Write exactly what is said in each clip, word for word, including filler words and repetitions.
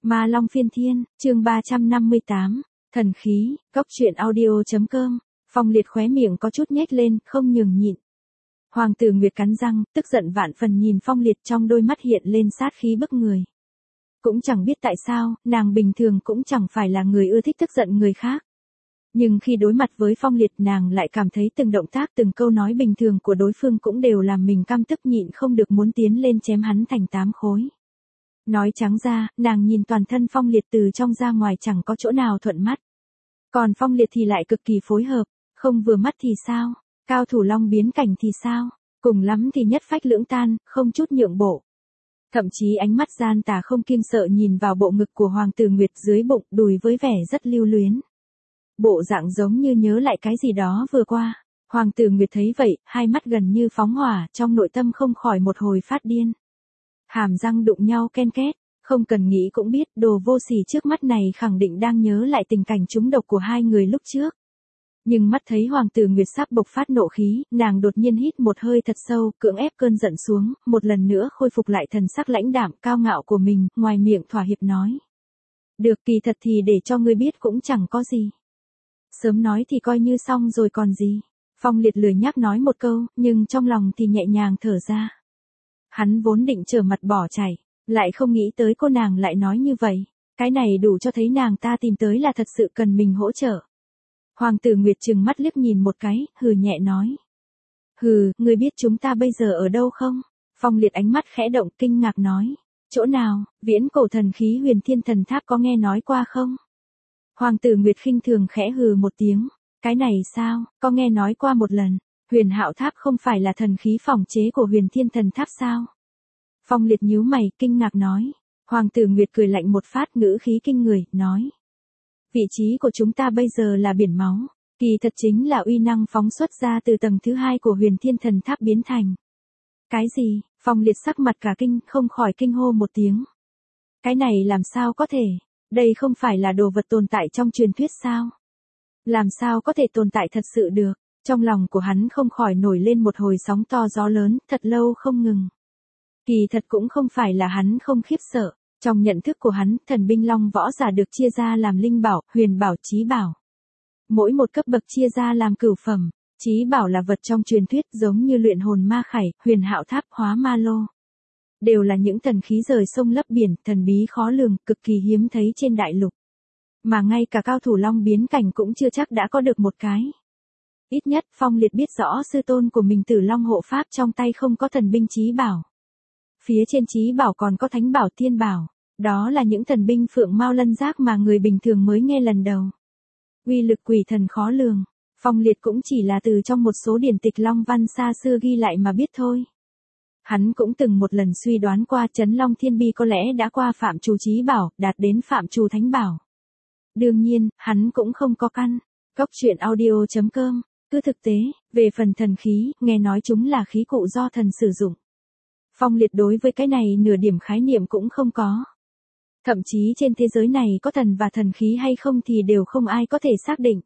Ma Long Phiên Thiên, chương ba trăm năm mươi tám, thần khí, cốc truyện audio chấm com. Phong Liệt khóe miệng có chút nhếch lên, không nhường nhịn. Hoàng tử Nguyệt cắn răng, tức giận vạn phần nhìn Phong Liệt, trong đôi mắt hiện lên sát khí bức người. Cũng chẳng biết tại sao, nàng bình thường cũng chẳng phải là người ưa thích tức giận người khác. Nhưng khi đối mặt với Phong Liệt, nàng lại cảm thấy từng động tác từng câu nói bình thường của đối phương cũng đều làm mình căm tức, nhịn không được muốn tiến lên chém hắn thành tám khối. Nói trắng ra, nàng nhìn toàn thân Phong Liệt từ trong ra ngoài chẳng có chỗ nào thuận mắt. Còn Phong Liệt thì lại cực kỳ phối hợp, không vừa mắt thì sao, cao thủ long biến cảnh thì sao, cùng lắm thì nhất phách lưỡng tan, không chút nhượng bộ. Thậm chí ánh mắt gian tà không kiêng sợ nhìn vào bộ ngực của Hoàng tử Nguyệt, dưới bụng đùi với vẻ rất lưu luyến. Bộ dạng giống như nhớ lại cái gì đó vừa qua. Hoàng tử Nguyệt thấy vậy, hai mắt gần như phóng hỏa, trong nội tâm không khỏi một hồi phát điên. Hàm răng đụng nhau ken két, không cần nghĩ cũng biết đồ vô sỉ trước mắt này khẳng định đang nhớ lại tình cảnh trúng độc của hai người lúc trước. Nhưng mắt thấy Hoàng tử Nguyệt sắp bộc phát nộ khí, nàng đột nhiên hít một hơi thật sâu, cưỡng ép cơn giận xuống, một lần nữa khôi phục lại thần sắc lãnh đạm cao ngạo của mình, ngoài miệng thỏa hiệp nói. Được, kỳ thật thì để cho ngươi biết cũng chẳng có gì. Sớm nói thì coi như xong rồi còn gì. Phong Liệt lười nhác nói một câu, nhưng trong lòng thì nhẹ nhàng thở ra. Hắn vốn định trở mặt bỏ chạy, lại không nghĩ tới cô nàng lại nói như vậy. Cái này đủ cho thấy nàng ta tìm tới là thật sự cần mình hỗ trợ. Hoàng tử Nguyệt trừng mắt liếc nhìn một cái, hừ nhẹ nói. Hừ, ngươi biết chúng ta bây giờ ở đâu không? Phong Liệt ánh mắt khẽ động, kinh ngạc nói. Chỗ nào, viễn cổ thần khí Huyền Thiên Thần Tháp có nghe nói qua không? Hoàng tử Nguyệt khinh thường khẽ hừ một tiếng. Cái này sao, có nghe nói qua một lần. Huyền Hạo Tháp không phải là thần khí phòng chế của Huyền Thiên Thần Tháp sao? Phong Liệt nhíu mày, kinh ngạc nói. Hoàng tử Nguyệt cười lạnh một phát, ngữ khí kinh người, nói. Vị trí của chúng ta bây giờ là biển máu, kỳ thật chính là uy năng phóng xuất ra từ tầng thứ hai của Huyền Thiên Thần Tháp biến thành. Cái gì? Phong Liệt sắc mặt cả kinh, không khỏi kinh hô một tiếng. Cái này làm sao có thể? Đây không phải là đồ vật tồn tại trong truyền thuyết sao? Làm sao có thể tồn tại thật sự được? Trong lòng của hắn không khỏi nổi lên một hồi sóng to gió lớn, thật lâu không ngừng. Kỳ thật cũng không phải là hắn không khiếp sợ. Trong nhận thức của hắn, thần binh long võ giả được chia ra làm linh bảo, huyền bảo, chí bảo. Mỗi một cấp bậc chia ra làm cửu phẩm. Chí bảo là vật trong truyền thuyết giống như luyện hồn ma khải, Huyền Hạo Tháp, hóa ma lô. Đều là những thần khí rời sông lấp biển, thần bí khó lường, cực kỳ hiếm thấy trên đại lục. Mà ngay cả cao thủ long biến cảnh cũng chưa chắc đã có được một cái. Ít nhất, Phong Liệt biết rõ sư tôn của mình Tử Long hộ pháp trong tay không có thần binh chí bảo. Phía trên chí bảo còn có thánh bảo tiên bảo. Đó là những thần binh phượng mao lân giác mà người bình thường mới nghe lần đầu. Uy lực quỷ thần khó lường. Phong Liệt cũng chỉ là từ trong một số điển tịch long văn xa xưa ghi lại mà biết thôi. Hắn cũng từng một lần suy đoán qua Chấn Long Thiên Bi có lẽ đã qua phạm trù chí bảo, đạt đến phạm trù thánh bảo. Đương nhiên, hắn cũng không có căn. Cốc truyện audio chấm com. Cứ thực tế, về phần thần khí, nghe nói chúng là khí cụ do thần sử dụng. Phong Liệt đối với cái này nửa điểm khái niệm cũng không có. Thậm chí trên thế giới này có thần và thần khí hay không thì đều không ai có thể xác định.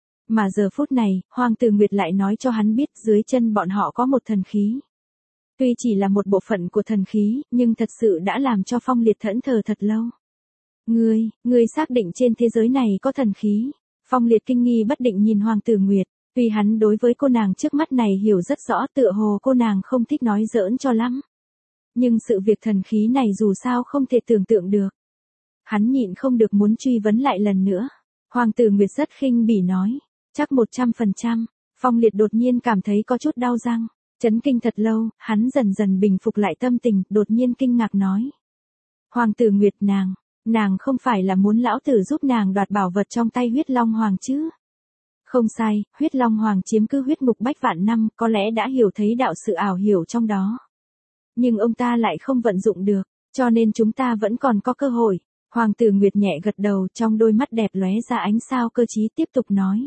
Mà giờ phút này, Hoàng tử Nguyệt lại nói cho hắn biết dưới chân bọn họ có một thần khí. Tuy chỉ là một bộ phận của thần khí, nhưng thật sự đã làm cho Phong Liệt thẫn thờ thật lâu. Ngươi, ngươi xác định trên thế giới này có thần khí. Phong Liệt kinh nghi bất định nhìn Hoàng tử Nguyệt. Tuy hắn đối với cô nàng trước mắt này hiểu rất rõ, tựa hồ cô nàng không thích nói giỡn cho lắm. Nhưng sự việc thần khí này dù sao không thể tưởng tượng được. Hắn nhịn không được muốn truy vấn lại lần nữa. Hoàng tử Nguyệt rất khinh bỉ nói. Chắc một trăm phần trăm. Phong Liệt đột nhiên cảm thấy có chút đau răng. Chấn kinh thật lâu, hắn dần dần bình phục lại tâm tình, đột nhiên kinh ngạc nói. Hoàng tử Nguyệt, nàng, nàng không phải là muốn lão tử giúp nàng đoạt bảo vật trong tay huyết long hoàng chứ? Không sai, huyết long hoàng chiếm cứ huyết mục bách vạn năm, có lẽ đã hiểu thấy đạo sự ảo hiểu trong đó. Nhưng ông ta lại không vận dụng được, cho nên chúng ta vẫn còn có cơ hội. Hoàng tử Nguyệt nhẹ gật đầu, trong đôi mắt đẹp lóe ra ánh sao cơ trí, tiếp tục nói.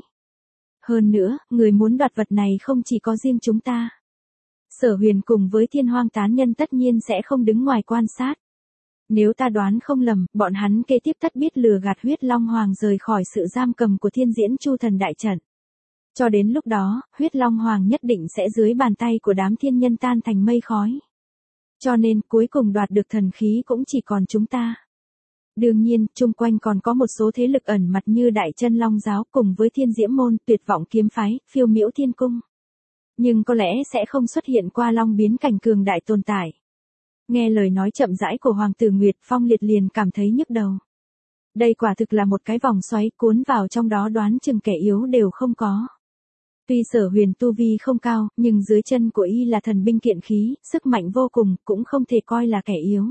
Hơn nữa, người muốn đoạt vật này không chỉ có riêng chúng ta. Sở Huyền cùng với Thiên Hoang tán nhân tất nhiên sẽ không đứng ngoài quan sát. Nếu ta đoán không lầm, bọn hắn kế tiếp tất biết lừa gạt huyết long hoàng rời khỏi sự giam cầm của Thiên Diễn Chu Thần đại trận. Cho đến lúc đó, huyết long hoàng nhất định sẽ dưới bàn tay của đám thiên nhân tan thành mây khói. Cho nên cuối cùng đoạt được thần khí cũng chỉ còn chúng ta. Đương nhiên, chung quanh còn có một số thế lực ẩn mặt như Đại Chân Long giáo cùng với Thiên Diễm môn, Tuyệt Vọng kiếm phái, Phiêu Miễu Thiên cung. Nhưng có lẽ sẽ không xuất hiện qua long biến cảnh cường đại tồn tại. Nghe lời nói chậm rãi của Hoàng tử Nguyệt, Phong Liệt liền cảm thấy nhức đầu. Đây quả thực là một cái vòng xoáy, cuốn vào trong đó đoán chừng kẻ yếu đều không có. Tuy Sở Huyền tu vi không cao, nhưng dưới chân của y là thần binh kiện khí, sức mạnh vô cùng, cũng không thể coi là kẻ yếu.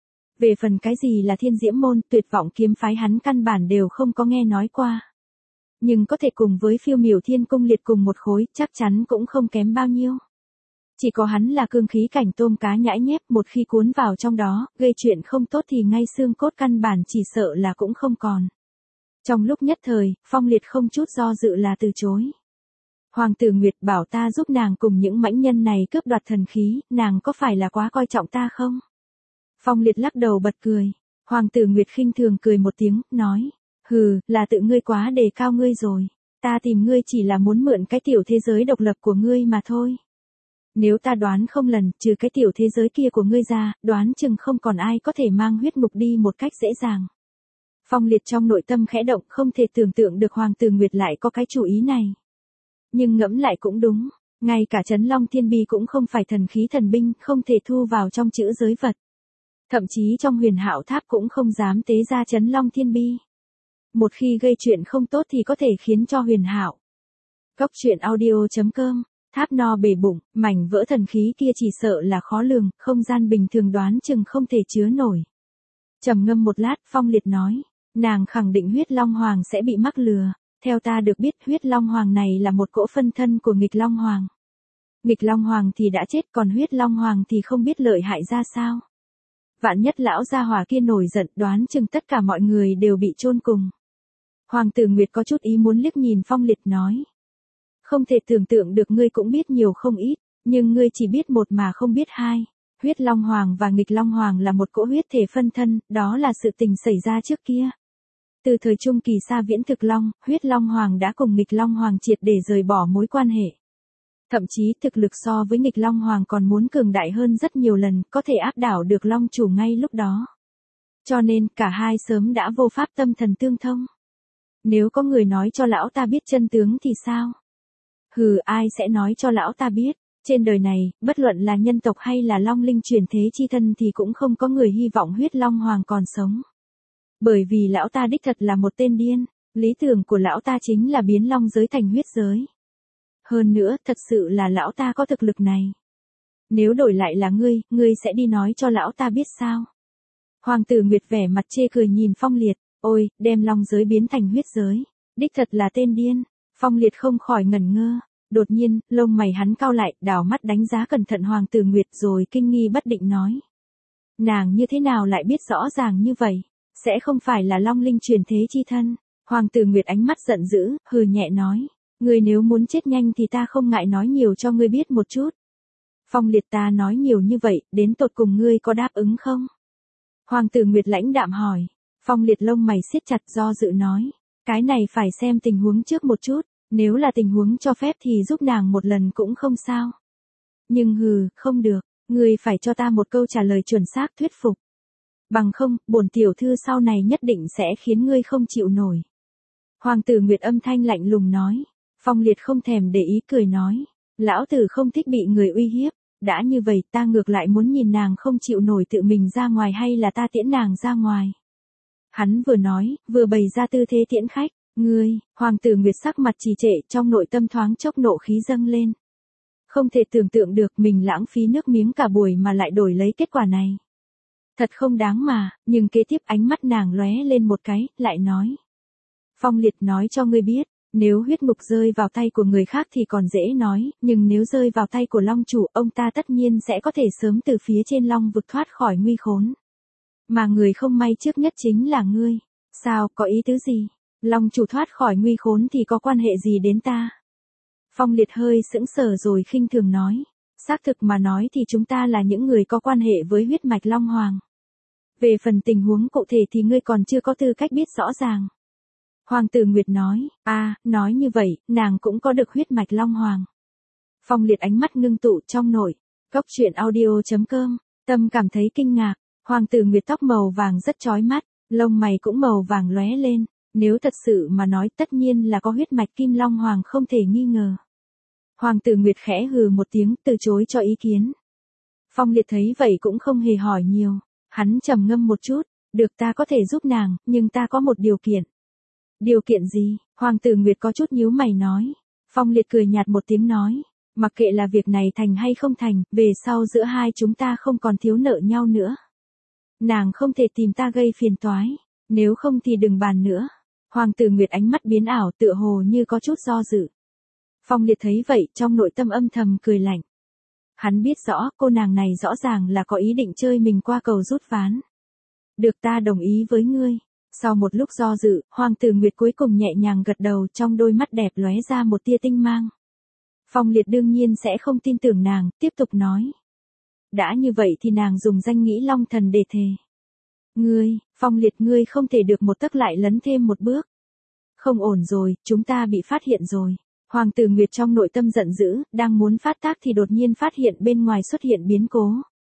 Về phần cái gì là Thiên Diễm môn, Tuyệt Vọng kiếm phái hắn căn bản đều không có nghe nói qua. Nhưng có thể cùng với Phiêu Miểu Thiên cung liệt cùng một khối, chắc chắn cũng không kém bao nhiêu. Chỉ có hắn là cương khí cảnh tôm cá nhãi nhép, một khi cuốn vào trong đó, gây chuyện không tốt thì ngay xương cốt căn bản chỉ sợ là cũng không còn. Trong lúc nhất thời, Phong Liệt không chút do dự là từ chối. Hoàng tử Nguyệt bảo ta giúp nàng cùng những mãnh nhân này cướp đoạt thần khí, nàng có phải là quá coi trọng ta không? Phong Liệt lắc đầu bật cười. Hoàng tử Nguyệt khinh thường cười một tiếng, nói. Hừ, là tự ngươi quá đề cao ngươi rồi. Ta tìm ngươi chỉ là muốn mượn cái tiểu thế giới độc lập của ngươi mà thôi. Nếu ta đoán không lần, trừ cái tiểu thế giới kia của ngươi ra, đoán chừng không còn ai có thể mang huyết ngục đi một cách dễ dàng. Phong Liệt trong nội tâm khẽ động, không thể tưởng tượng được Hoàng tử Nguyệt lại có cái chủ ý này. Nhưng ngẫm lại cũng đúng, ngay cả Chấn Long Thiên Bi cũng không phải thần khí thần binh, không thể thu vào trong chữ giới vật. Thậm chí trong Huyền Hạo Tháp cũng không dám tế ra Chấn Long Thiên Bi. Một khi gây chuyện không tốt thì có thể khiến cho Huyền Hạo. Cốc truyện audio chấm com, tháp no bể bụng, mảnh vỡ thần khí kia chỉ sợ là khó lường, không gian bình thường đoán chừng không thể chứa nổi. Trầm ngâm một lát, Phong Liệt nói, nàng khẳng định Huyết Long Hoàng sẽ bị mắc lừa. Theo ta được biết, Huyết Long Hoàng này là một cỗ phân thân của Nghịch Long Hoàng. Nghịch Long Hoàng thì đã chết, còn Huyết Long Hoàng thì không biết lợi hại ra sao. Vạn nhất lão gia hỏa kia nổi giận, đoán chừng tất cả mọi người đều bị chôn cùng. Hoàng tử Nguyệt có chút ý muốn liếc nhìn Phong Liệt nói. Không thể tưởng tượng được ngươi cũng biết nhiều không ít, nhưng ngươi chỉ biết một mà không biết hai. Huyết Long Hoàng và Nghịch Long Hoàng là một cỗ huyết thể phân thân, đó là sự tình xảy ra trước kia. Từ thời trung kỳ xa viễn thực Long, Huyết Long Hoàng đã cùng Nghịch Long Hoàng triệt để rời bỏ mối quan hệ. Thậm chí thực lực so với Nghịch Long Hoàng còn muốn cường đại hơn rất nhiều lần, có thể áp đảo được Long chủ ngay lúc đó. Cho nên cả hai sớm đã vô pháp tâm thần tương thông. Nếu có người nói cho lão ta biết chân tướng thì sao? Hừ, ai sẽ nói cho lão ta biết? Trên đời này, bất luận là nhân tộc hay là Long linh chuyển thế chi thân thì cũng không có người hy vọng Huyết Long Hoàng còn sống. Bởi vì lão ta đích thật là một tên điên, lý tưởng của lão ta chính là biến long giới thành huyết giới. Hơn nữa, thật sự là lão ta có thực lực này. Nếu đổi lại là ngươi, ngươi sẽ đi nói cho lão ta biết sao? Hoàng tử Nguyệt vẻ mặt chê cười nhìn Phong Liệt, ôi, đem long giới biến thành huyết giới, đích thật là tên điên. Phong Liệt không khỏi ngẩn ngơ, đột nhiên, lông mày hắn cau lại, đảo mắt đánh giá cẩn thận Hoàng tử Nguyệt rồi kinh nghi bất định nói. Nàng như thế nào lại biết rõ ràng như vậy? Sẽ không phải là Long linh truyền thế chi thân. Hoàng tử Nguyệt ánh mắt giận dữ, hừ nhẹ nói. Ngươi nếu muốn chết nhanh thì ta không ngại nói nhiều cho ngươi biết một chút. Phong Liệt, ta nói nhiều như vậy, đến tột cùng ngươi có đáp ứng không? Hoàng tử Nguyệt lãnh đạm hỏi. Phong Liệt lông mày siết chặt do dự nói. Cái này phải xem tình huống trước một chút, nếu là tình huống cho phép thì giúp nàng một lần cũng không sao. Nhưng hừ, không được, ngươi phải cho ta một câu trả lời chuẩn xác thuyết phục. Bằng không, bổn tiểu thư sau này nhất định sẽ khiến ngươi không chịu nổi. Hoàng tử Nguyệt âm thanh lạnh lùng nói. Phong Liệt không thèm để ý cười nói. Lão tử không thích bị người uy hiếp, đã như vậy ta ngược lại muốn nhìn nàng không chịu nổi tự mình ra ngoài hay là ta tiễn nàng ra ngoài. Hắn vừa nói, vừa bày ra tư thế tiễn khách. Ngươi, Hoàng tử Nguyệt sắc mặt trì trệ, trong nội tâm thoáng chốc nộ khí dâng lên. Không thể tưởng tượng được mình lãng phí nước miếng cả buổi mà lại đổi lấy kết quả này. Thật không đáng mà, nhưng kế tiếp ánh mắt nàng lóe lên một cái, lại nói. Phong Liệt, nói cho ngươi biết, nếu huyết ngục rơi vào tay của người khác thì còn dễ nói, nhưng nếu rơi vào tay của Long chủ, ông ta tất nhiên sẽ có thể sớm từ phía trên Long vực thoát khỏi nguy khốn. Mà người không may trước nhất chính là ngươi. Sao, có ý tứ gì? Long chủ thoát khỏi nguy khốn thì có quan hệ gì đến ta? Phong Liệt hơi sững sờ rồi khinh thường nói. Xác thực mà nói thì chúng ta là những người có quan hệ với huyết mạch Long Hoàng. Về phần tình huống cụ thể thì ngươi còn chưa có tư cách biết rõ ràng. Hoàng tử Nguyệt nói, à, nói như vậy, nàng cũng có được huyết mạch Long Hoàng. Phong Liệt ánh mắt ngưng tụ trong nội. Cốc truyện audio chấm com, tâm cảm thấy kinh ngạc. Hoàng tử Nguyệt tóc màu vàng rất chói mắt, Lông mày cũng màu vàng lóe lên, nếu thật sự mà nói tất nhiên là có huyết mạch Kim Long Hoàng không thể nghi ngờ. Hoàng tử Nguyệt khẽ hừ một tiếng từ chối cho ý kiến. Phong Liệt thấy vậy cũng không hề hỏi nhiều, hắn trầm ngâm một chút, được ta có thể giúp nàng, nhưng ta có một điều kiện. Điều kiện gì? Hoàng tử Nguyệt có chút nhíu mày nói. Phong Liệt cười nhạt một tiếng nói, mặc kệ là việc này thành hay không thành, về sau giữa hai chúng ta không còn thiếu nợ nhau nữa. Nàng không thể tìm ta gây phiền toái, nếu không thì đừng bàn nữa. Hoàng tử Nguyệt ánh mắt biến ảo tựa hồ như có chút do dự. Phong Liệt thấy vậy trong nội tâm âm thầm cười lạnh. Hắn biết rõ cô nàng này rõ ràng là có ý định chơi mình qua cầu rút ván. Được, ta đồng ý với ngươi. Sau một lúc do dự, Hoàng tử Nguyệt cuối cùng nhẹ nhàng gật đầu, trong đôi mắt đẹp lóe ra một tia tinh mang. Phong Liệt đương nhiên sẽ không tin tưởng nàng, tiếp tục nói. Đã như vậy thì nàng dùng danh Nghĩ Long Thần để thề. Ngươi, Phong Liệt, ngươi không thể được một tấc lại lấn thêm một bước. Không ổn rồi, chúng ta bị phát hiện rồi. Hoàng tử Nguyệt trong nội tâm giận dữ, đang muốn phát tác thì đột nhiên phát hiện bên ngoài xuất hiện biến cố.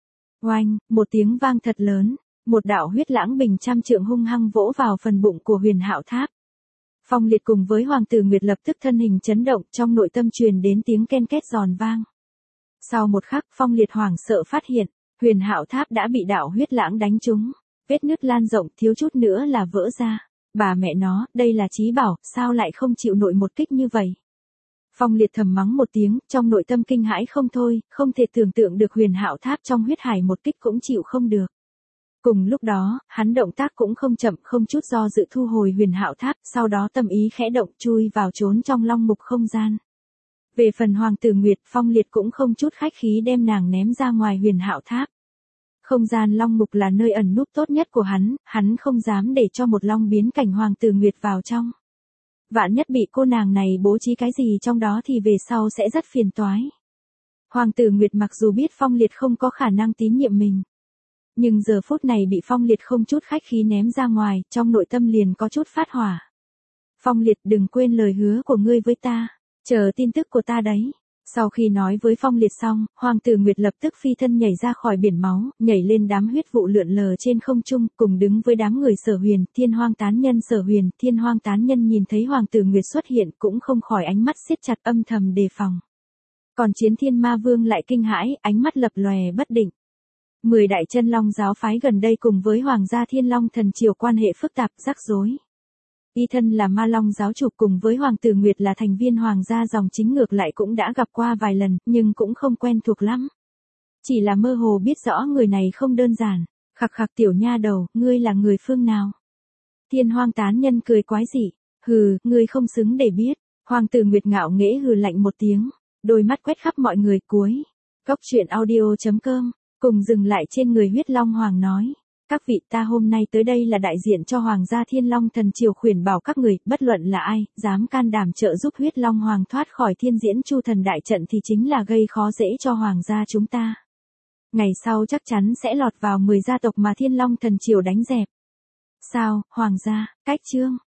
Oanh, một tiếng vang thật lớn, một đạo huyết lãng bình trăm trượng hung hăng vỗ vào phần bụng của Huyền Hạo Tháp. Phong Liệt cùng với Hoàng tử Nguyệt lập tức thân hình chấn động, trong nội tâm truyền đến tiếng ken két giòn vang. Sau một khắc, Phong Liệt hoảng sợ phát hiện, Huyền Hạo Tháp đã bị đạo huyết lãng đánh trúng, vết nứt lan rộng thiếu chút nữa là vỡ ra. Bà mẹ nó, đây là trí bảo, sao lại không chịu nổi một kích như vậy? Phong Liệt thầm mắng một tiếng, trong nội tâm kinh hãi không thôi, không thể tưởng tượng được Huyền Hạo Tháp trong huyết hải một kích cũng chịu không được. Cùng lúc đó, hắn động tác cũng không chậm, không chút do dự thu hồi Huyền Hạo Tháp, sau đó tâm ý khẽ động chui vào trốn trong long mục không gian. Về phần Hoàng tử Nguyệt, Phong Liệt cũng không chút khách khí đem nàng ném ra ngoài Huyền Hạo Tháp. Không gian long mục là nơi ẩn núp tốt nhất của hắn, hắn không dám để cho một long biến cảnh Hoàng tử Nguyệt vào trong. Vạn nhất bị cô nàng này bố trí cái gì trong đó thì về sau sẽ rất phiền toái. Hoàng tử Nguyệt mặc dù biết Phong Liệt không có khả năng tín nhiệm mình, nhưng giờ phút này bị Phong Liệt không chút khách khí ném ra ngoài, trong nội tâm liền có chút phát hỏa. Phong Liệt, đừng quên lời hứa của ngươi với ta, chờ tin tức của ta đấy. Sau khi nói với Phong Liệt xong, Hoàng tử Nguyệt lập tức phi thân nhảy ra khỏi biển máu, nhảy lên đám huyết vụ lượn lờ trên không trung, cùng đứng với đám người Sở Huyền, Thiên Hoang tán nhân Sở Huyền, Thiên Hoang tán nhân nhìn thấy Hoàng tử Nguyệt xuất hiện cũng không khỏi ánh mắt siết chặt, âm thầm đề phòng. Còn Chiến Thiên Ma Vương lại kinh hãi, ánh mắt lập lòe bất định. Mười đại chân long giáo phái gần đây cùng với Hoàng gia Thiên Long thần triều quan hệ phức tạp, rắc rối. Y thân là Ma Long giáo chủ cùng với Hoàng tử Nguyệt là thành viên Hoàng gia dòng chính ngược lại cũng đã gặp qua vài lần, nhưng cũng không quen thuộc lắm. Chỉ là mơ hồ biết rõ người này không đơn giản. Khặc khặc tiểu nha đầu, ngươi là người phương nào? Thiên Hoang tán nhân cười quái dị. Hừ, ngươi không xứng để biết. Hoàng tử Nguyệt ngạo nghễ hừ lạnh một tiếng, đôi mắt quét khắp mọi người. Cuối Cốc truyện audio chấm com cùng dừng lại trên người huyết long hoàng nói. Các vị, ta hôm nay tới đây là đại diện cho Hoàng gia Thiên Long thần triều khuyển bảo các người, bất luận là ai, dám can đảm trợ giúp huyết long hoàng thoát khỏi thiên diễn chu thần đại trận thì chính là gây khó dễ cho Hoàng gia chúng ta. Ngày sau chắc chắn sẽ lọt vào mười gia tộc mà Thiên Long thần triều đánh dẹp. Sao, Hoàng gia, cách chương.